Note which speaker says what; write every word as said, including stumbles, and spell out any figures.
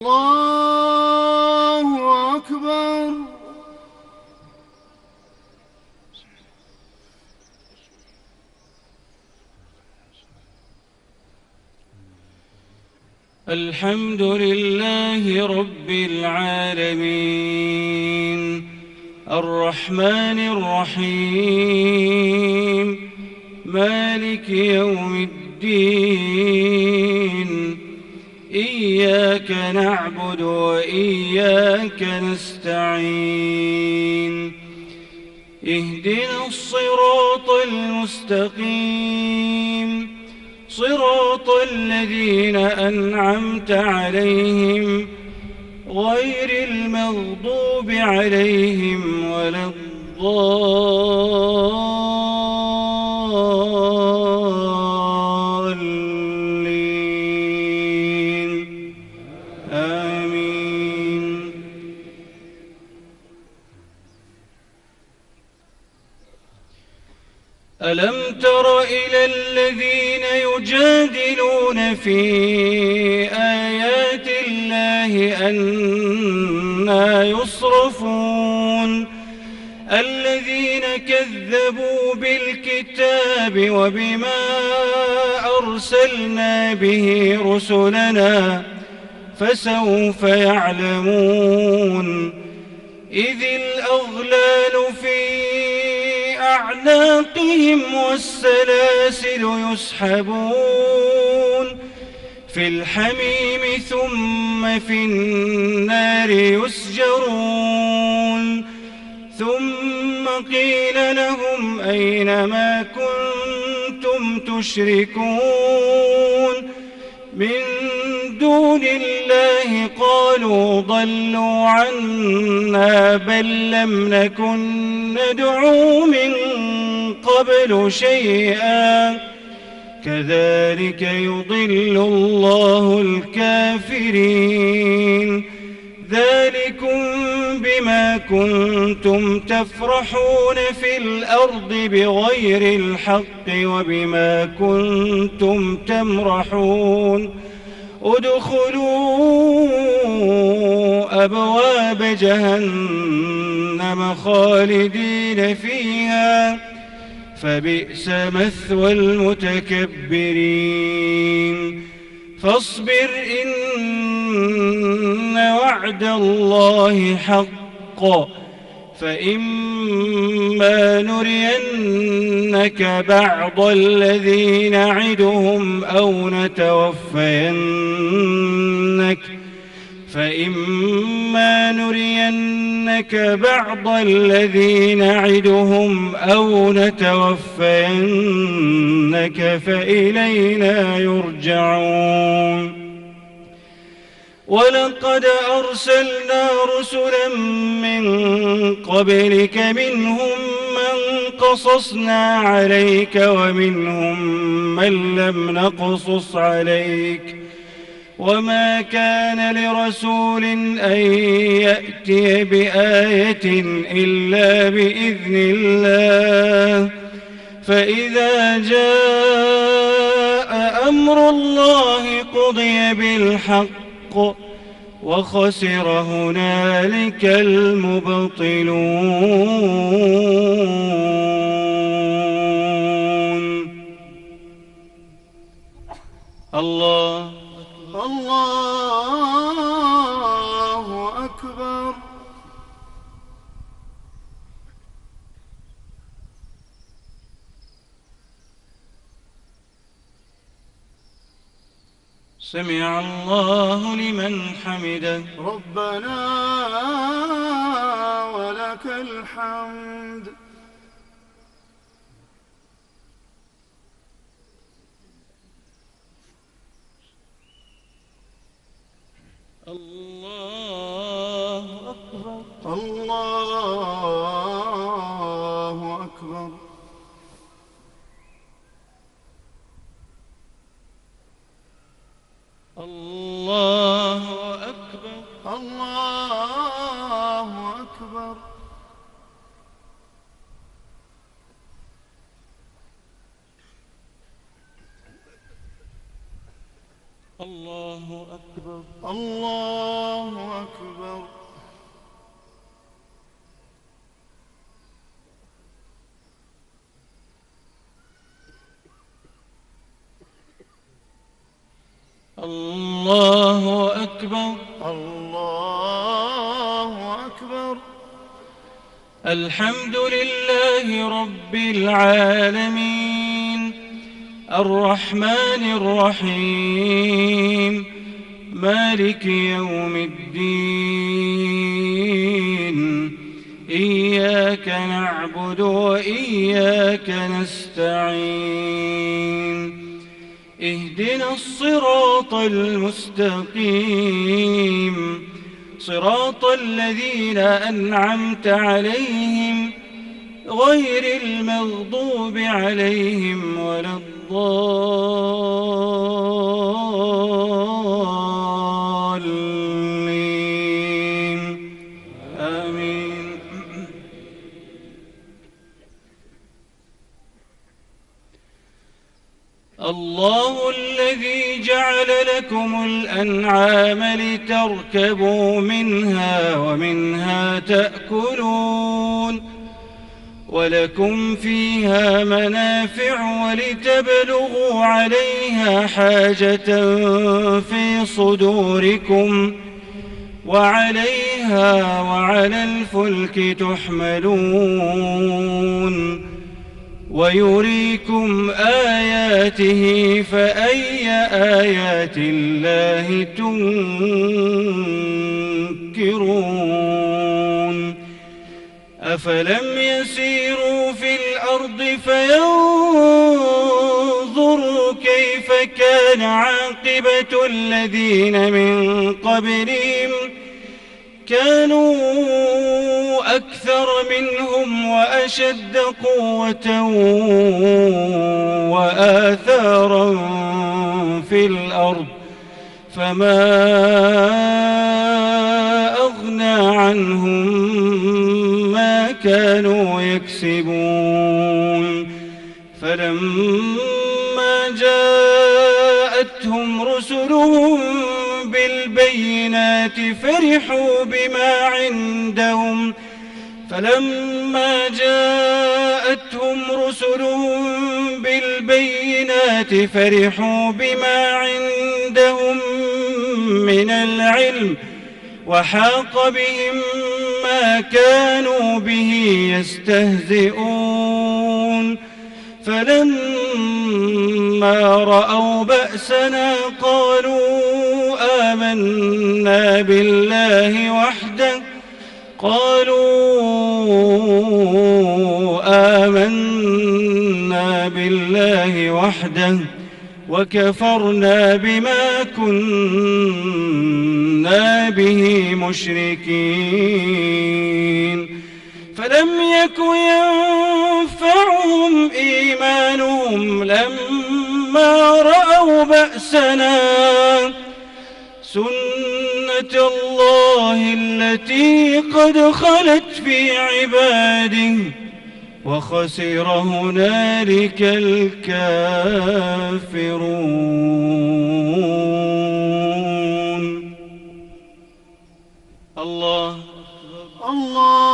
Speaker 1: الله أكبر.
Speaker 2: الحمد لله رب العالمين الرحمن الرحيم مالك يوم الدين إياك نعبد وإياك نستعين اهدنا الصراط المستقيم صراط الذين أنعمت عليهم غير المغضوب عليهم ولا الضالين آمين. ألم تر إلى الذين يجادلون في آيات الله أنى يصرفون الذين كذبوا بالكتاب وبما أرسلنا به رسلنا فسوف يعلمون إذ الأغلال في أعناقهم والسلاسل يسحبون في الحميم ثم في النار يسجرون ثم قيل لهم أين ما كنتم تشركون من دون الله قالوا ضلوا عنا بل لم نكن ندعو من قبل شيئا كذلك يضل الله الكافرين ذلكم بما كنتم تفرحون في الأرض بغير الحق وبما كنتم تمرحون ادخلوا أبواب جهنم خالدين فيها فبئس مثوى المتكبرين فاصبر إن وعد الله حق فإما نرينك بعض الذي نعدهم أو نتوفينك فإما نرينك بعض الذي نعدهم أو نتوفينك فإلينا يرجعون ولقد أرسلنا رسلا من قبلك منهم من قصصنا عليك ومنهم من لم نقصص عليك وما كان لرسول أن يأتي بآية إلا بإذن الله فإذا جاء أمر الله قضي بالحق وخسر هنالك المبطلون. الله
Speaker 1: الله أكبر.
Speaker 2: سمع الله لمن حمده
Speaker 1: ربنا ولك الحمد.
Speaker 2: الله أكبر.
Speaker 1: الله أكبر.
Speaker 2: الله أكبر.
Speaker 1: الله أكبر.
Speaker 2: الله أكبر.
Speaker 1: الله أكبر.
Speaker 2: الله أكبر.
Speaker 1: الله أكبر.
Speaker 2: الحمد لله رب العالمين الرحمن الرحيم مالك يوم الدين إياك نعبد وإياك نستعين اهدنا الصراط المستقيم صراط الذين أنعمت عليهم غير المغضوب عليهم ولا الضالين آمين. الله الذي جعل لكم الأنعام لتركبوا منها ومنها تأكلون ولكم فيها منافع ولتبلغوا عليها حاجة في صدوركم وعليها وعلى الفلك تحملون ويريكم آياته فأي آيات الله تنكرون أفلم يسيروا في الأرض فينظروا كيف كان عاقبة الذين من قبلهم كانوا أكثر منهم وأشد قوة وآثارا في الأرض فما أغنى عنهم ما كانوا يكسبون فلما جاءتهم رسلهم بالبينات فرحوا بما عندهم فلما جاءتهم رسلهم بالبينات فرحوا بما عندهم من العلم وحاق بهم ما كانوا به يستهزئون فلما رأوا بأسنا قالوا آمنا بالله وحده قالوا آمنا بالله وحده وكفرنا بما كنا به مشركين فلم يك ينفعهم إيمانهم لما رأوا بأسنا سنة الله التي قد خلت في عباده وخسر هنالك الكافرون. الله
Speaker 1: الله